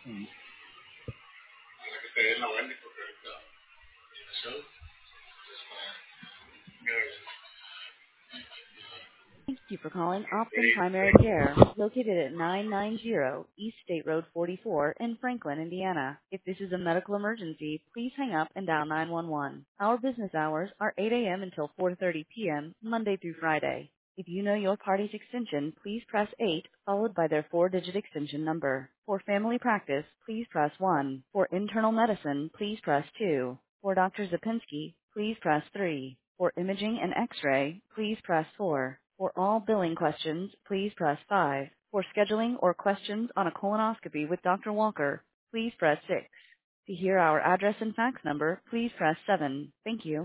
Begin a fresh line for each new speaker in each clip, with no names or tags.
Mm. Ustedes no venden por crédito. So,
Thank you for calling Optum Primary Care, located at 990 East State Road 44 in Franklin, Indiana. If this is a medical emergency, please hang up and dial 911. Our business hours are 8 a.m. until 4:30 p.m., Monday through Friday. If you know your party's extension, please press 8, followed by their 4-digit extension number. For family practice, please press 1. For internal medicine, please press 2. For Dr. Zapinski, please press 3. For imaging and x-ray, please press 4. For all billing questions, please press 5. For scheduling or questions on a colonoscopy with Dr. Walker, please press 6. To hear our address and fax number, please press 7. Thank you.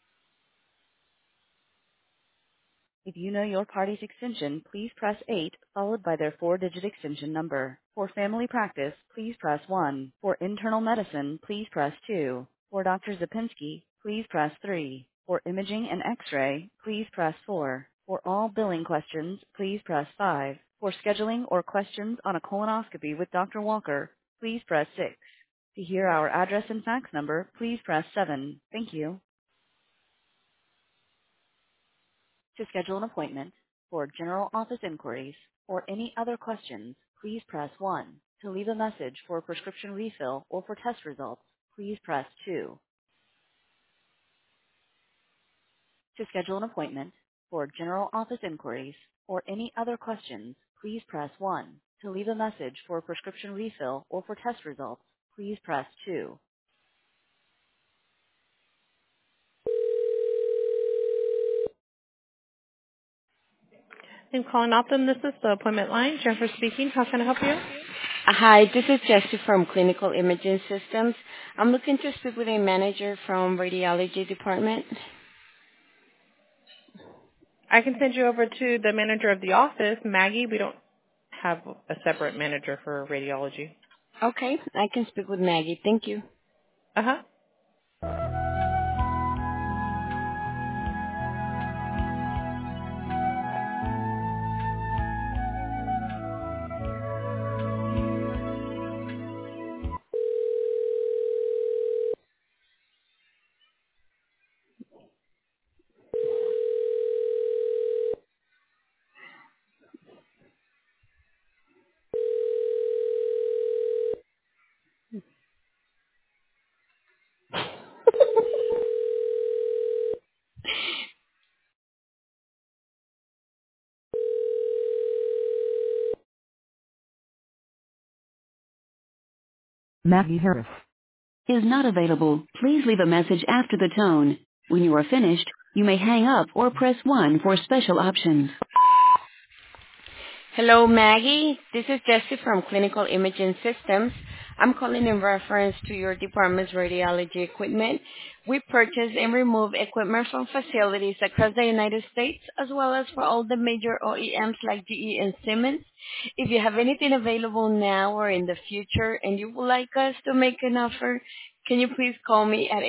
If you know your party's extension, please press 8, followed by their 4-digit extension number. For family practice, please press 1. For internal medicine, please press 2. For Dr. Zapinski, please press 3. For imaging and x-ray, please press 4. For all billing questions, please press 5. For scheduling or questions on a colonoscopy with Dr. Walker, please press 6. To hear our address and fax number, please press 7. Thank you. To schedule an appointment for general office inquiries or any other questions, please press 1. To leave a message for a prescription refill or for test results, please press 2. To schedule an appointment for general office inquiries or any other questions, please press 1. To leave a message for a prescription refill or for test results, please press 2. I'm calling Optum. This is the appointment line. Jennifer speaking. How can I help you?
Hi, this is Jessie from Clinical Imaging Systems. I'm looking to speak with a manager from radiology department.
I can send you over to the manager of the office, Maggie. We don't have a separate manager for radiology.
Okay, I can speak with Maggie. Thank you.
Uh-huh.
Maggie Harris is not available. Please leave a message after the tone. When you are finished, you may hang up or press 1 for special options.
Hello, Maggie. This is Jessie from Clinical Imaging Systems. I'm calling in reference to your department's radiology equipment. We purchase and remove equipment from facilities across the United States, as well as for all the major OEMs like GE and Siemens. If you have anything available now or in the future and you would like us to make an offer, can you please call me at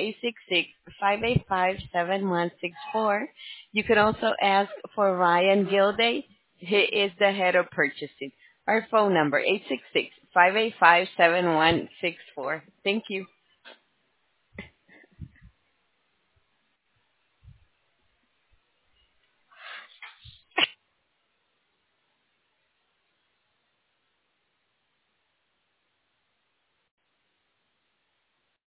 866-585-7164. You can also ask for Ryan Gilday. He is the head of purchasing. Our phone number, 866-585-7164. Thank you.